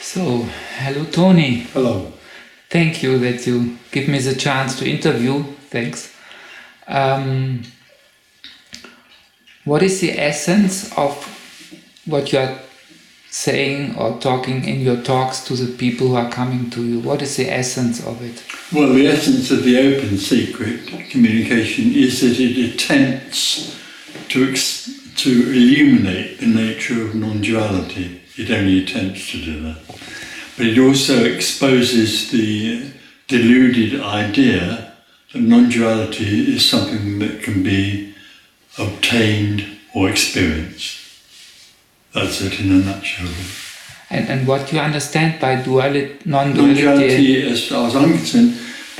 So, hello Tony. Hello. Thank you that you give me the chance to interview. Thanks. What is the essence of what you are saying or talking in your talks to the people who are coming to you? What is the essence of it? Well, the essence of the open secret communication is that it attempts to illuminate the nature of non-duality. It only attempts to do that. But it also exposes the deluded idea that non-duality is something that can be obtained or experienced. That's it in a nutshell. And what you understand by non-duality? Non-duality, as far as I'm concerned,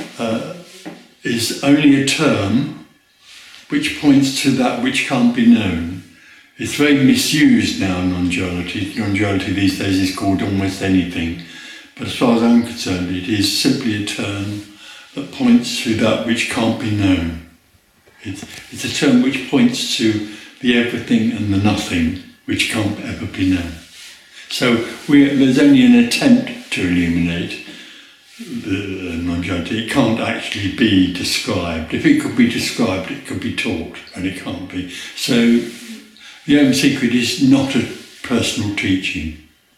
is only a term which points to that which can't be known. It's very misused now, non-duality. Non-duality these days is called almost anything. But as far as I'm concerned, it is simply a term that points to that which can't be known. It's a term which points to the everything and the nothing which can't ever be known. So there's only an attempt to illuminate the non-duality. It can't actually be described. If it could be described, it could be taught, and it can't be. So the open secret is not a personal teaching.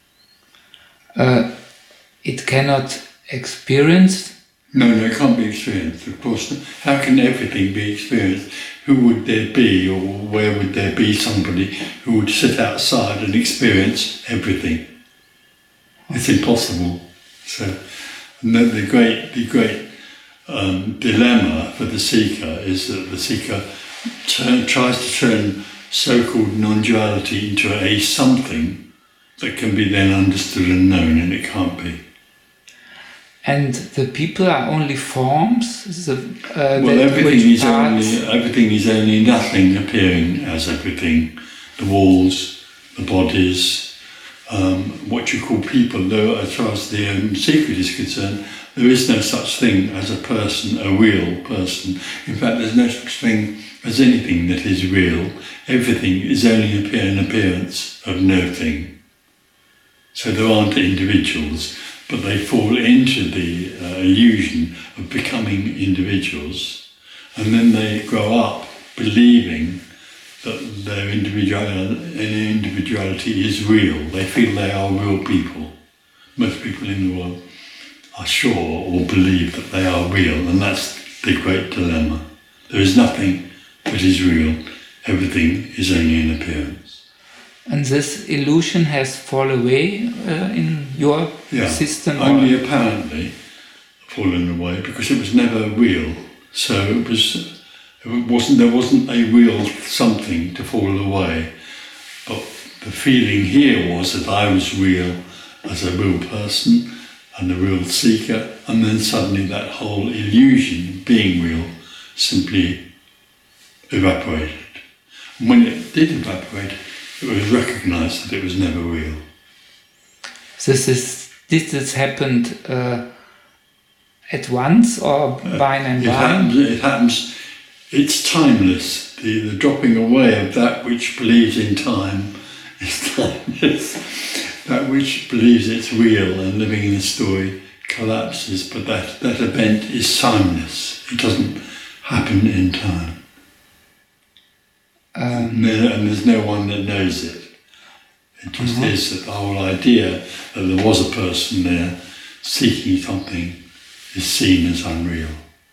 It cannot experience? No, it can't be experienced, of course. How can everything be experienced? Who would there be, or where would there be somebody who would sit outside and experience everything? It's impossible. So the great dilemma for the seeker is that the seeker tries to turn so-called non-duality into a something that can be then understood and known, and it can't be. And the people are only forms? Everything is only nothing appearing as everything. The walls, the bodies, what you call people, though as far as the secret is concerned, there is no such thing as a person, a real person. In fact, there's no such thing as anything that is real. Everything is only an appearance of no thing. So there aren't individuals, but they fall into the illusion of becoming individuals, and then they grow up believing that their individuality is real. They feel they are real people. Most people in the world are sure or believe that they are real, and that's the great dilemma. There is nothing that is real. Everything is only an appearance. And this illusion has fallen away in your system? Only apparently fallen away, because it was never real. So there wasn't a real something to fall away. But the feeling here was that I was real as a real person and a real seeker, and then suddenly that whole illusion of being real simply evaporated. And when it did evaporate, it was recognised that it was never real. This has happened at once or by and by? It happens. It's timeless. The dropping away of that which believes in time is timeless. That which believes it's real and living in a story collapses, but that event is timeless. It doesn't happen in time. And there's no one that knows it. It just is that the whole idea that there was a person there seeking something is seen as unreal.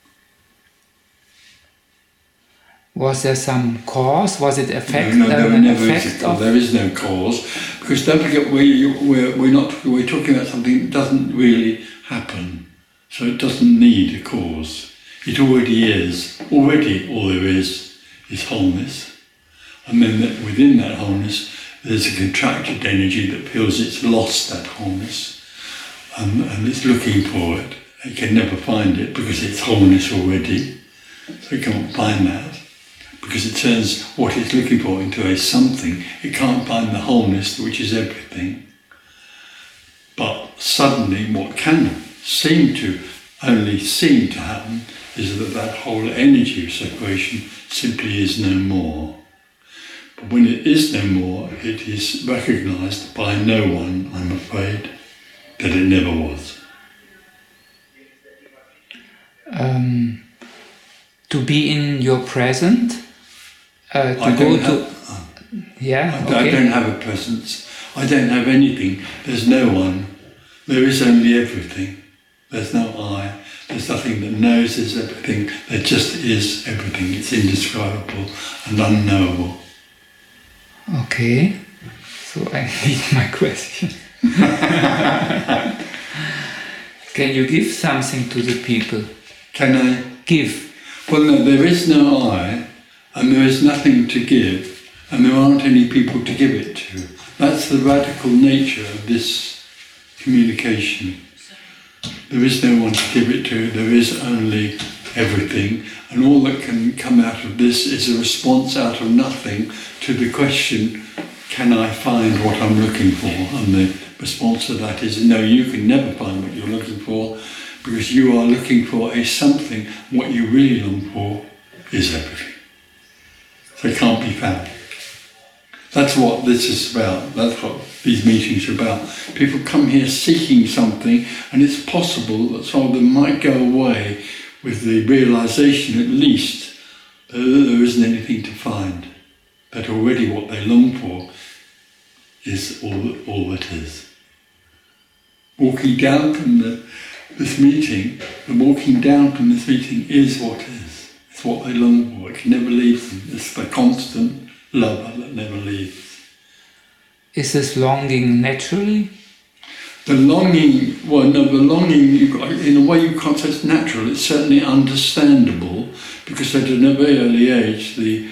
Was there some cause? Was it effect? No, there is no cause, because don't forget we're talking about something that doesn't really happen, so it doesn't need a cause. It already is. Already all there is wholeness. And then within that wholeness, there's a contracted energy that feels it's lost that wholeness, and it's looking for it. It can never find it because it's wholeness already, so it can't find that. Because it turns what it's looking for into a something. It can't find the wholeness, which is everything. But suddenly what can only seem to happen is that whole energy of separation simply is no more. But when it is no more, it is recognised by no one, I'm afraid. that it never was. To be in your present, I don't have a presence. I don't have anything. There's no one. There is only everything. There's no I. There's nothing that knows is everything. There just is everything. It's indescribable and unknowable. Okay. So I need my question. Can you give something to the people? Can I? Give. Well, no, there is no I, and there is nothing to give, and there aren't any people to give it to. That's the radical nature of this communication. There is no one to give it to, there is only everything, and all that can come out of this is a response out of nothing to the question, can I find what I'm looking for? And the response to that is, no, you can never find what you're looking for, because you are looking for a something. What you really long for is everything. So it can't be found. That's what this is about. That's what these meetings are about. People come here seeking something, and it's possible that some of them might go away with the realization, at least, that there isn't anything to find. That already what they long for is all that is. Walking down from this meeting, the walking down from this meeting is what is. It's what they long for. It can never leave them. It's the constant love that never leaves. Is this longing naturally? The longing, well, no, the longing, in a way you can't say it's natural. It's certainly understandable, because at a very early age, the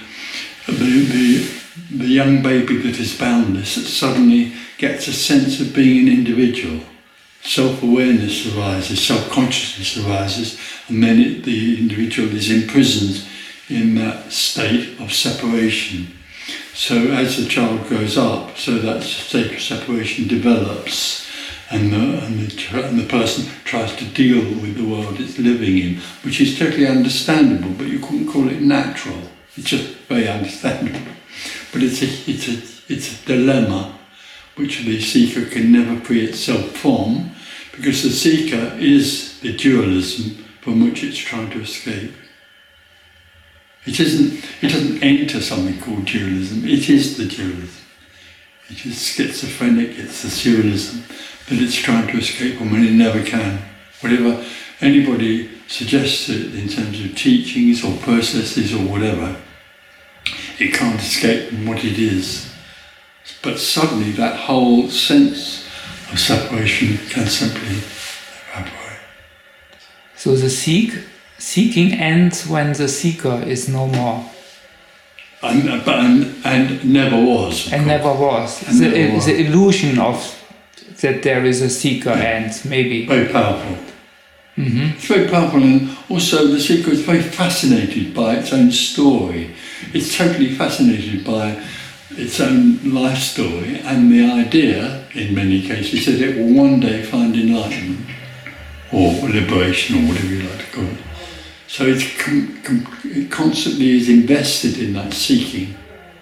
young baby that is boundless suddenly gets a sense of being an individual. Self-awareness arises, self-consciousness arises, and then the individual is imprisoned in that state of separation. So as the child grows up, so that state of separation develops, and the person tries to deal with the world it's living in, which is totally understandable, but you couldn't call it natural. It's just very understandable. But it's a dilemma which the seeker can never free itself from, because the seeker is the dualism from which it's trying to escape. It doesn't enter something called dualism, it is the dualism. It is schizophrenic, it's the dualism that it's trying to escape from, and it never can. Whatever anybody suggests it in terms of teachings or processes or whatever, it can't escape from what it is. But suddenly that whole sense of separation can simply evaporate. So the seeking ends when the seeker is no more. And never was. And never was. The illusion of that there is a seeker ends, maybe. Very powerful. Mm-hmm. It's very powerful, and also the seeker is very fascinated by its own story. It's totally fascinated by its own life story, and the idea, in many cases, that it will one day find enlightenment, or liberation, or whatever you like to call it. So it constantly is invested in that seeking.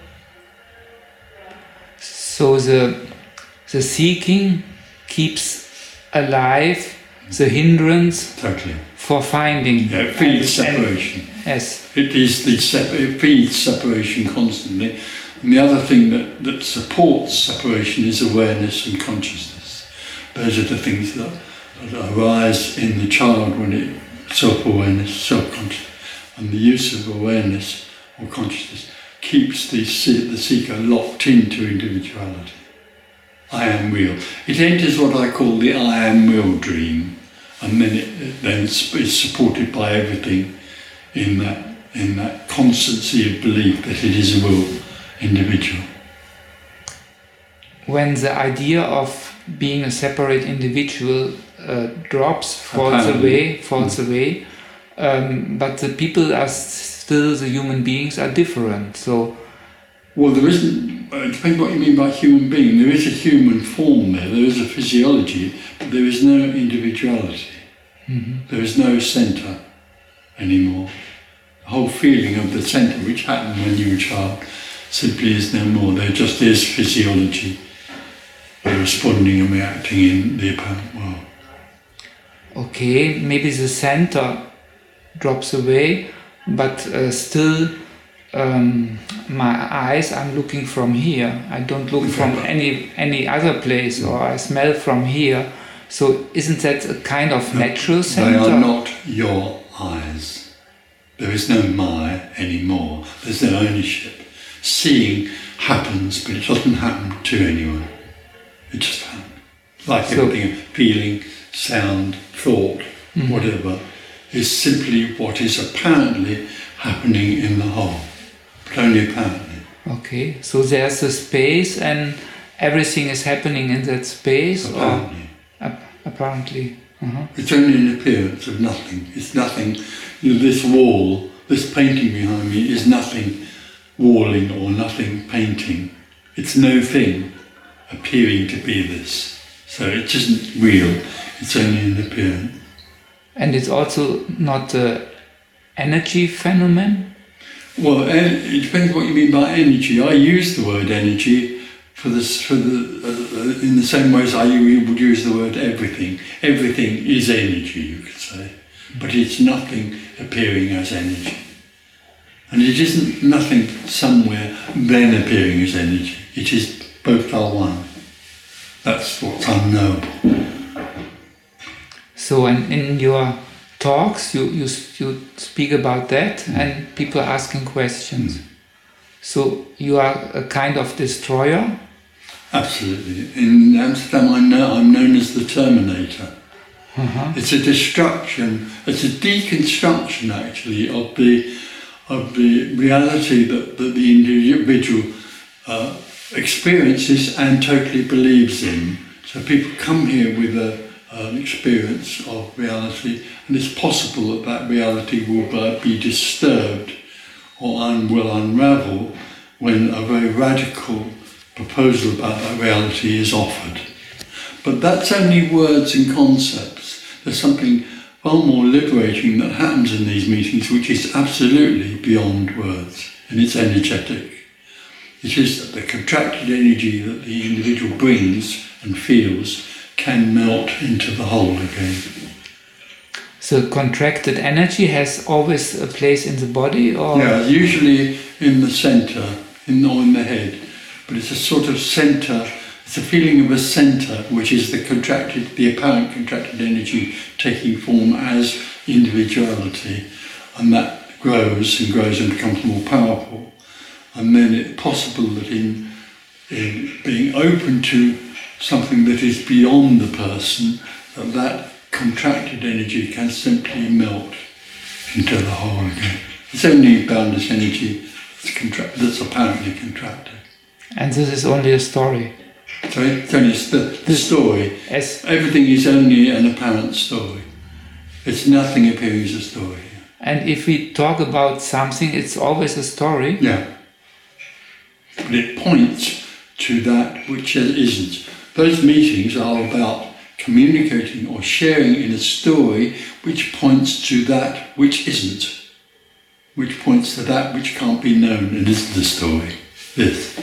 So the seeking keeps alive the hindrance for finding. Yeah, it feeds separation. Yes. It feeds separation constantly. And the other thing that supports separation is awareness and consciousness. Those are the things that arise in the child when it self-awareness, self-consciousness, and the use of awareness or consciousness keeps the seeker locked into individuality. I am real. It enters what I call the I am real dream, and then it is supported by everything in that constancy of belief that it is a real individual. When the idea of being a separate individual falls away, but the people are still, the human beings are different. So, well, there isn't. It depends what you mean by human being. There is a human form there. There is a physiology, but there is no individuality. mm-hmm. There is no centre anymore. The whole feeling of the centre, which happened when you were a child, simply is no more. There just is physiology. There responding and reacting in the apparent world. Okay, maybe the center drops away, but still my eyes, I'm looking from here. I don't look from any other place, or I smell from here. So isn't that a kind of natural center? They are not your eyes. There is no my anymore. There's no ownership. Seeing happens, but it doesn't happen to anyone. It just happens. Like everything, feeling, sound, thought, whatever, is simply what is apparently happening in the whole, but only apparently. Okay, so there's a space and everything is happening in that space? Apparently. Apparently. It's only an appearance of nothing. It's nothing. This wall, this painting behind me is nothing walling or nothing painting. It's no thing appearing to be this. So it isn't real. It's only an appearance. And it's also not an energy phenomenon? Well, it depends what you mean by energy. I use the word energy in the same way as I would use the word everything. Everything is energy, you could say, but it's nothing appearing as energy. And it isn't nothing somewhere then appearing as energy. It is both are one. That's what's unknowable. So in your talks you speak about that and people are asking questions. So you are a kind of destroyer? Absolutely. In Amsterdam I'm known as the Terminator. It's a destruction, it's a deconstruction actually of the reality that the individual experiences and totally believes in. So people come here with an experience of reality, and it's possible that reality will be disturbed or will unravel when a very radical proposal about that reality is offered. But that's only words and concepts. There's something far more liberating that happens in these meetings, which is absolutely beyond words, and it's energetic. It is that the contracted energy that the individual brings and feels can melt into the whole again. So contracted energy has always a place in the body, or? Yeah, usually in the centre, or in the head. But it's a sort of centre, it's a feeling of a centre, which is the apparent contracted energy taking form as individuality. And that grows and grows and becomes more powerful. And then it's possible that in being open to something that is beyond the person, that contracted energy can simply melt into the whole again. It's only boundless energy that's apparently contracted. And this is only a story? Sorry? It's only the story. Everything is only an apparent story. It's nothing appearing as a story. And if we talk about something, it's always a story? Yeah. But it points to that which isn't. Those meetings are about communicating or sharing in a story which points to that which isn't, which points to that which can't be known and isn't the story. This.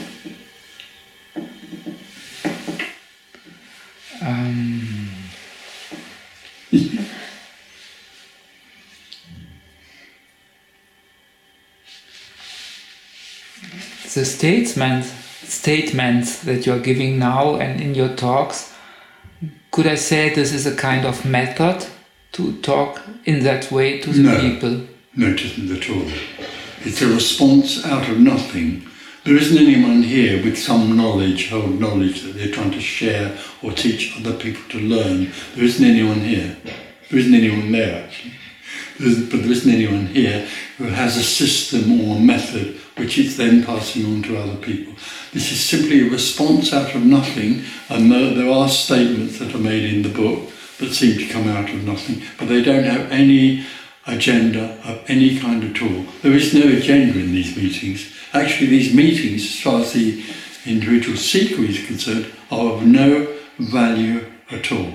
The statements that you're giving now and in your talks, could I say this is a kind of method to talk in that way to the people? No, it isn't at all. It's a response out of nothing. There isn't anyone here with some knowledge, old knowledge that they're trying to share or teach other people to learn. There isn't anyone here. There isn't anyone there actually. But there isn't anyone here who has a system or a method which it's then passing on to other people. This is simply a response out of nothing, and there are statements that are made in the book that seem to come out of nothing, but they don't have any agenda of any kind at all. There is no agenda in these meetings. Actually, these meetings, as far as the individual seeker is concerned, are of no value at all.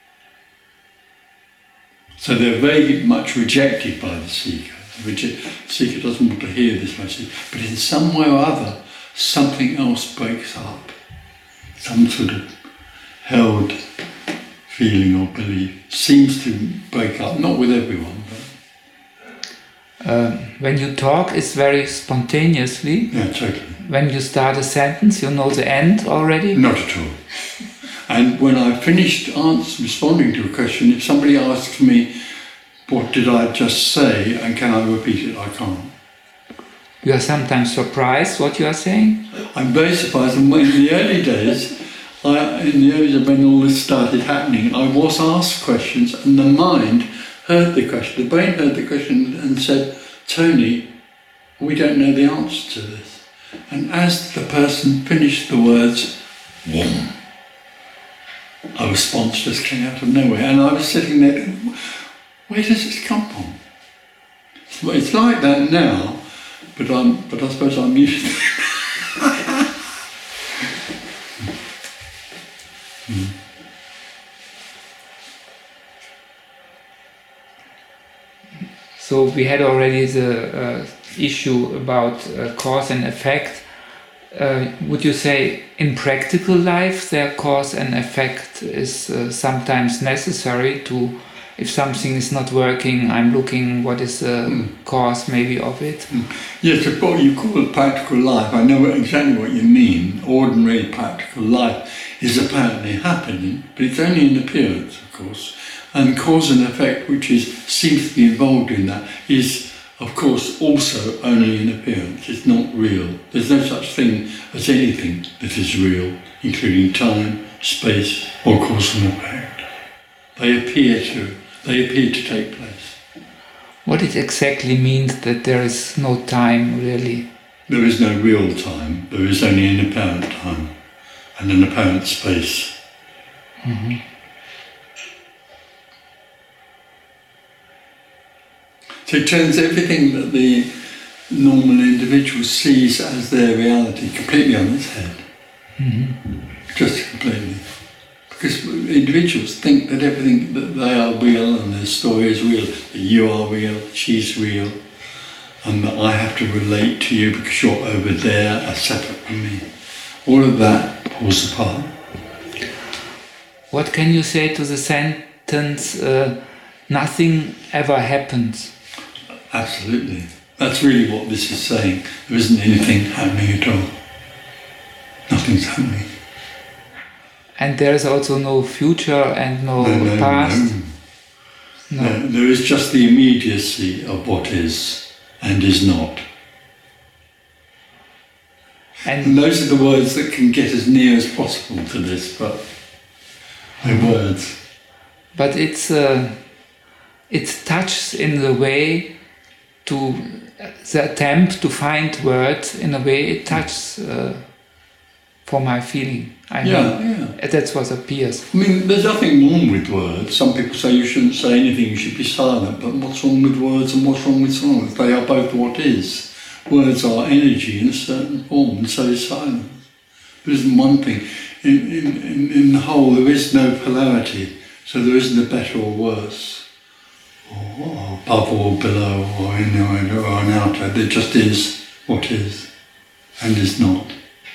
So they're very much rejected by the seeker. The seeker doesn't want to hear this message, but in some way or other, something else breaks up. Some sort of held feeling or belief seems to break up, not with everyone, but when you talk, it's very spontaneously. yeah, totally. When you start a sentence, you know the end already? Not at all. And when I finished responding to a question, if somebody asks me, what did I just say, and can I repeat it, I can't. You are sometimes surprised what you are saying? I'm very surprised. And in the early days, when all this started happening, I was asked questions, and the mind heard the question, the brain heard the question and said, Tony, we don't know the answer to this. And as the person finished the words, Whoom, a response just came out of nowhere. And I was sitting there going, where does this come from? It's like that now, but I suppose I'm used to it. So we had already the issue about cause and effect. Would you say in practical life their cause and effect is sometimes necessary to, if something is not working, I'm looking what is the cause maybe of it? Yes, what you call it practical life, I know exactly what you mean. Ordinary practical life is apparently happening, but it's only an appearance, of course. And cause and effect, which seems to be involved in that, is, of course, also only an appearance. It's not real. There's no such thing as anything that is real, including time, space, or cause and effect. They appear to take place. What it exactly means that there is no time, really? There is no real time. There is only an apparent time and an apparent space. Mm-hmm. So it turns everything that the normal individual sees as their reality completely on its head. Mm-hmm. Just completely. Because individuals think that everything, that they are real and their story is real, that you are real, she's real, and that I have to relate to you because you're over there, are separate from me. All of that falls apart. What can you say to the sentence, nothing ever happens? Absolutely. That's really what this is saying. There isn't anything happening at all. Nothing's happening. And there is also no future and no past? No. There is just the immediacy of what is and is not. And those are the words that can get as near as possible to this, but they're words. But it touches in the way to the attempt to find words, in a way it touches for my feeling. I mean, that's what appears. I mean, there's nothing wrong with words. Some people say you shouldn't say anything, you should be silent, but what's wrong with words and what's wrong with silence? They are both what is. Words are energy in a certain form, and so is silence. There isn't one thing. In the whole, there is no polarity, so there isn't a better or worse, or above or below, or inward or an outer. There just is what is, and is not.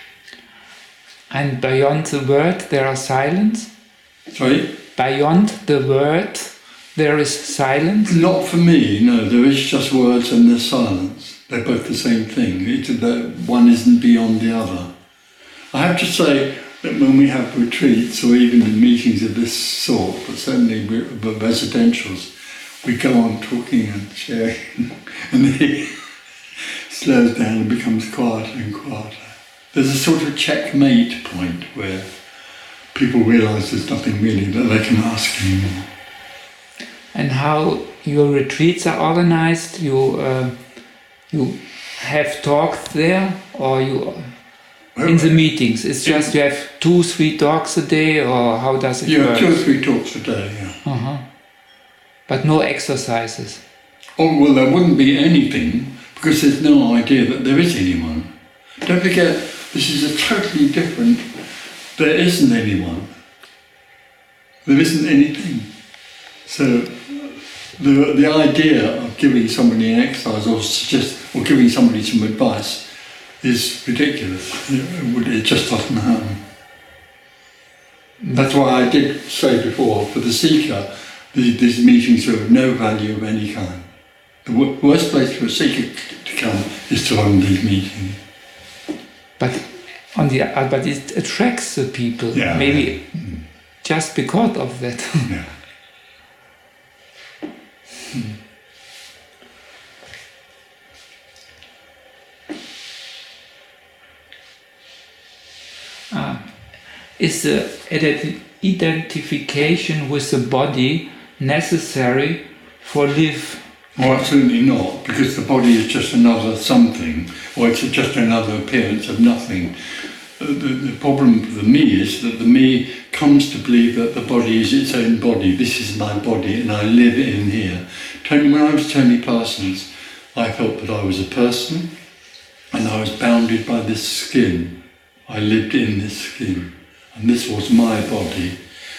And beyond the word, there are silence? Sorry? Beyond the word, there is silence? Not for me, no. There is just words and there's silence. They're both the same thing. One isn't beyond the other. I have to say that when we have retreats or even in meetings of this sort, but certainly residentials, we go on talking and sharing, and then it slows down and becomes quieter and quieter. There's a sort of checkmate point where people realise there's nothing really that they can ask anymore. And how your retreats are organised? You have talks there, or you in the meetings? It's just you have 2-3 talks a day, or how does it work? 2 or 3 talks a day, Uh-huh. But no exercises? Oh, well, there wouldn't be anything, because there's no idea that there is anyone. Don't forget, this is a totally different... There isn't anyone. There isn't anything. So the idea of giving somebody an exercise or giving somebody some advice is ridiculous. It just doesn't happen. That's why I did say before, for the seeker, these meetings are of no value of any kind. The worst place for a seeker to come is to hold these meetings. But but it attracts the people. Yeah, maybe just because of that. Yeah. Is the identification with the body necessary for life? Oh, absolutely not, because the body is just another something, or it's just another appearance of nothing. The problem for the me is that the me comes to believe that the body is its own body. This is my body and I live in here. When I was Tony Parsons, I felt that I was a person and I was bounded by this skin. I lived in this skin and this was my body.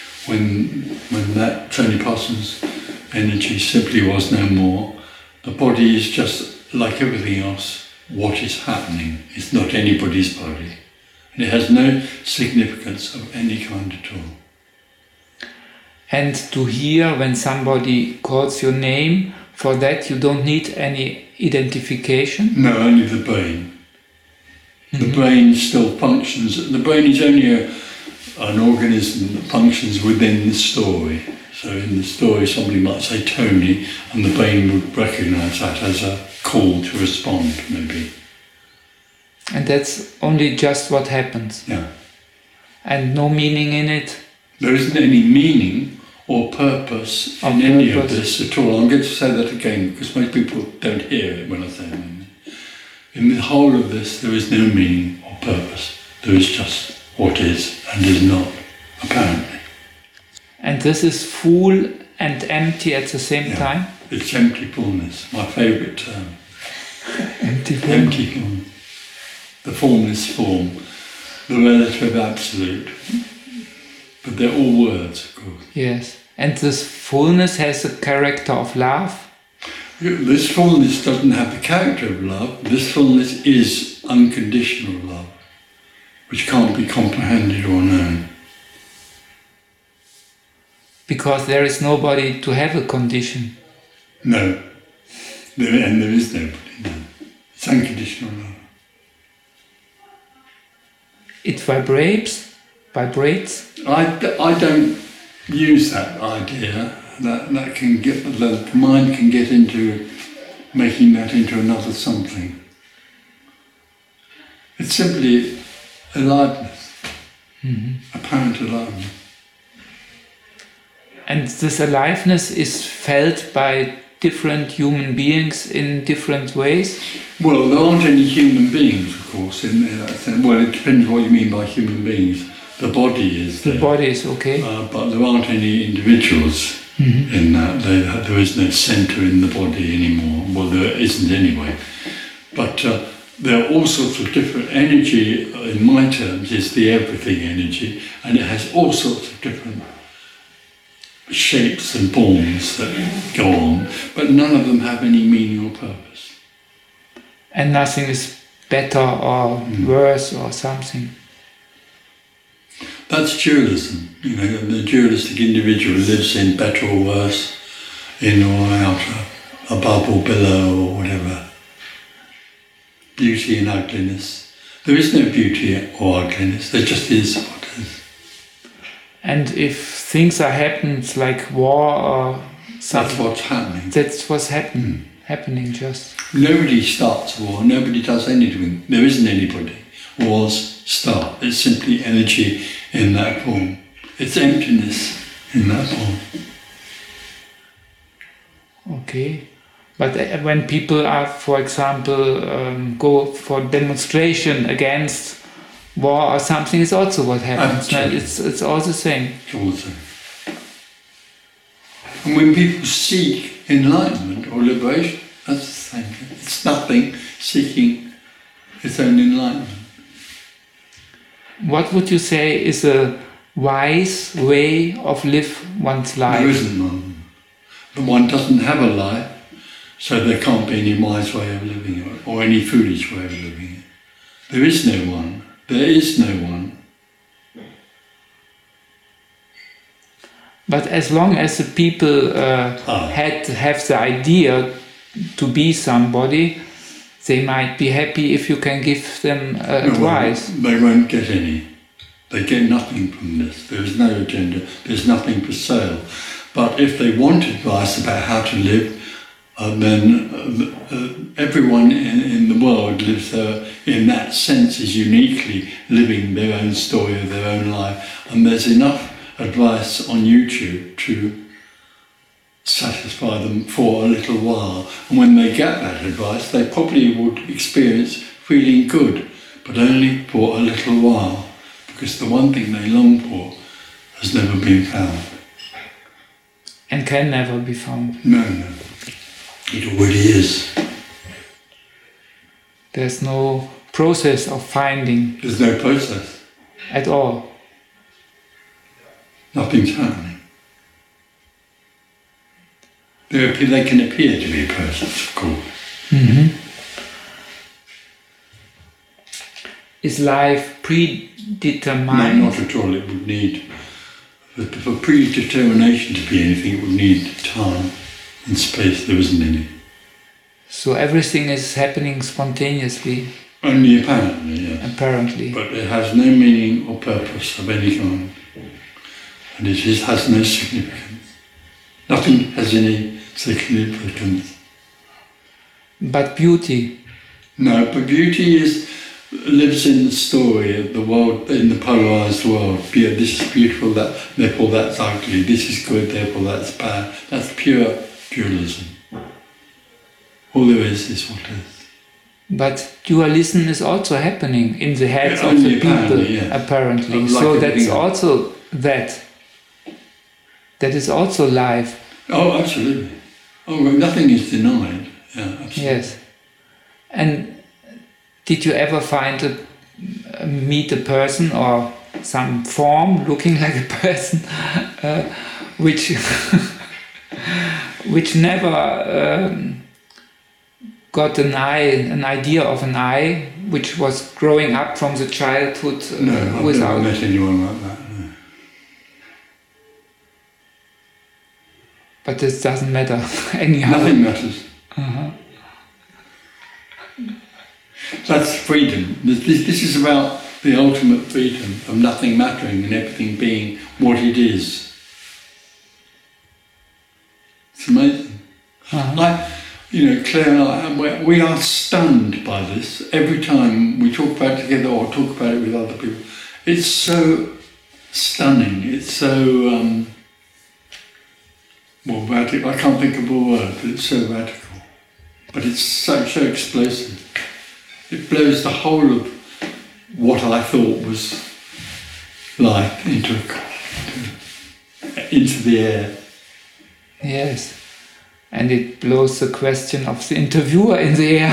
When that Tony Parsons energy simply was no more, the body is just like everything else. What is happening? It's not anybody's body. And it has no significance of any kind at all. And to hear when somebody calls your name, for that you don't need any identification? No, only the brain. The brain still functions. The brain is only an organism that functions within the story. So in the story somebody might say Tony and the brain would recognise that as a call to respond maybe. And that's only just what happens? Yeah. And no meaning in it? There isn't any meaning or purpose in any of this at all. I'm going to say that again because most people don't hear it when I say it. In the whole of this there is no meaning or purpose. There is just what is and is not, apparently. And this is full and empty at the same time? It's empty fullness, my favourite term. Empty fullness. Empty fullness. The formless form, the relative absolute. But they're all words, of course. Yes. And this fullness has the character of love? This fullness doesn't have the character of love. This fullness is unconditional love, which can't be comprehended or known. Because there is nobody to have a condition. No. And there is nobody, no. It's unconditional love. It vibrates? I don't use that idea. That can get, the mind can get into making that into another something. It's simply aliveness, apparent aliveness. And this aliveness is felt by different human beings in different ways? Well, there aren't any human beings, of course, in that sense. Well, it depends what you mean by human beings. The body is there. The body is okay. But there aren't any individuals in that. There is no centre in the body anymore. Well, there isn't anyway. But there are all sorts of different energy, in my terms, is the everything energy, and it has all sorts of different shapes and forms that go on, but none of them have any meaning or purpose. And nothing is better or worse or something. That's dualism. You know, the dualistic individual lives in better or worse, in or out, above or below or whatever. Beauty and ugliness. There is no beauty or ugliness, there just is what is. And if things are happening like war or something, that's what's happening. That's what's happening just. Nobody starts a war, nobody does anything. There isn't anybody. Wars start. It's simply energy in that form. It's emptiness in that form. Okay. But when people are, for example, go for demonstration against war or something, it's also what happens. No, it's all the same. It's all the same. And when people seek enlightenment or liberation, that's the same thing. It's nothing seeking its own enlightenment. What would you say is a wise way of live one's life? There isn't one. But one doesn't have a life, so there can't be any wise way of living it, or any foolish way of living it. There is no one. There is no one. But as long as the people have the idea to be somebody, they might be happy if you can give them advice. Well, they won't get any. They get nothing from this. There is no agenda. There's nothing for sale. But if they want advice about how to live, then everyone in the world lives in that sense is uniquely living their own story of their own life. And there's enough advice on YouTube to satisfy them for a little while. And when they get that advice, they probably would experience feeling good, but only for a little while, because the one thing they long for has never been found. And can never be found. No. It already is. There's no process of finding. There's no process. At all. Nothing's happening. They can appear to be a process, of course. Mm-hmm. Is life predetermined? No, not at all. It would need, for predetermination to be anything, it would need time and space. There isn't any. So everything is happening spontaneously? Only apparently, yes. Apparently. But it has no meaning or purpose of any kind. And it has no significance. Nothing has any significance. But beauty? No, but beauty lives in the story of the world, in the polarised world. Yeah, this is beautiful, therefore that's ugly. This is good, therefore that's bad. That's pure dualism. All there is what is. But dualism is also happening in the heads of the people, apparently. Like so that's also that. That is also life. Oh, absolutely. Oh, well, nothing is denied. Yeah, absolutely. Yes. And did you ever meet a person or some form looking like a person which never got an idea of an eye, which was growing up from the childhood no, without? I've never met anyone like that. No. But this doesn't matter anyhow. Nothing matters. Uh-huh. That's freedom. This is about the ultimate freedom of nothing mattering and everything being what it is. It's amazing. Uh-huh. Claire and I, we are stunned by this every time we talk about it together or talk about it with other people. It's so stunning. It's so radical. I can't think of a word, but it's so radical. But it's so explosive. It blows the whole of what I thought was life into the air. Yes. And it blows the question of the interviewer in the air.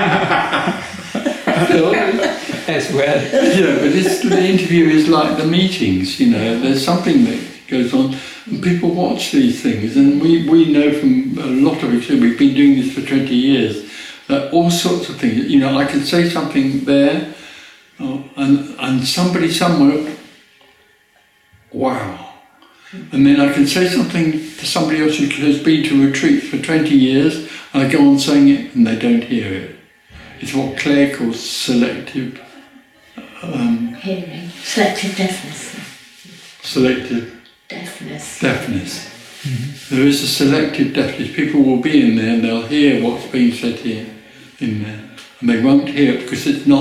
As well. Yeah, but the interview is like the meetings, there's something that goes on and people watch these things, and we know from a lot of experience, we've been doing this for 20 years, that all sorts of things, I can say something there and somebody somewhere, wow. And then I can say something to somebody else who has been to retreats for 20 years, and I go on saying it and they don't hear it. It's what Claire calls selective hearing. Selective deafness. Selective deafness. Mm-hmm. There is a selective deafness. People will be in there and they'll hear what's being said here, in there, and they won't hear it because there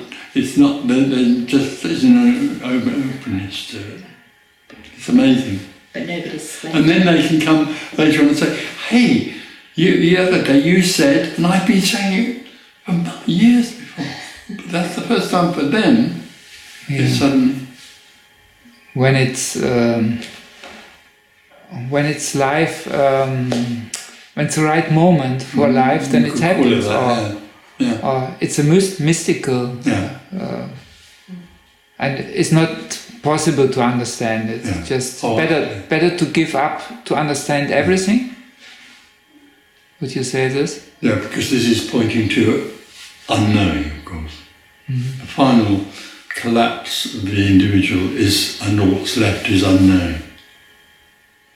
just isn't an openness to it. It's amazing. But nobody's and then they can come later on and say, hey, the other day you said, and I've been saying it for years before, but that's the first time for them. Yeah. It's suddenly. When it's life, when it's the right moment for life, then it happens. Or it's a mystical, and it's not possible to understand it. Yeah. Just better to give up to understand everything. Would you say this? Yeah, because this is pointing to unknowing, of course. Mm-hmm. The final collapse of the individual is, and what's left is unknown.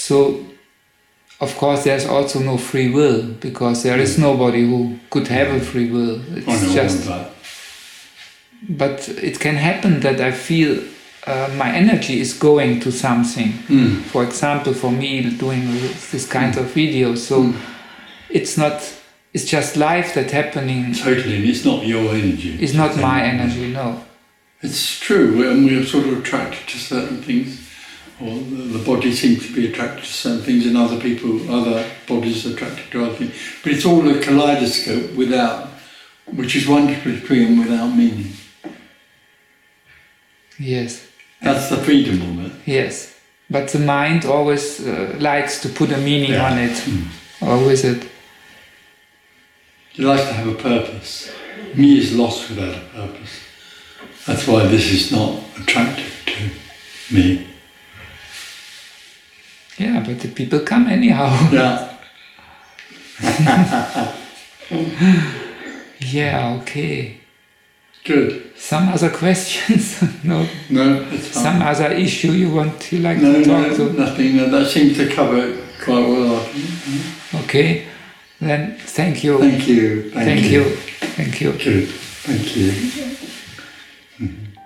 So, of course, there's also no free will, because there is nobody who could have a free will. It's I know just, all that. but it can happen that I feel my energy is going to something. For example, for me doing this kind of videos, so it's not. It's just life that's happening. Totally, and it's not your energy. It's not my energy, no. It's true, and we're sort of attracted to certain things, or the body seems to be attracted to certain things, and other bodies are attracted to other things. But it's all a kaleidoscope which is wonderfully free and without meaning. Yes. That's the freedom of it. Yes. But the mind always likes to put a meaning on it. Always it. It likes to have a purpose. Me is lost without a purpose. That's why this is not attractive to me. Yeah, but the people come anyhow. Yeah. Yeah, okay. Good. Some other questions? No. No, it's fine. Some other issue you like No, to talk to? nothing. No, that seems to cover it quite well. I think. Okay. Then thank you. Thank you. Thank you. Thank you. Good. Thank you.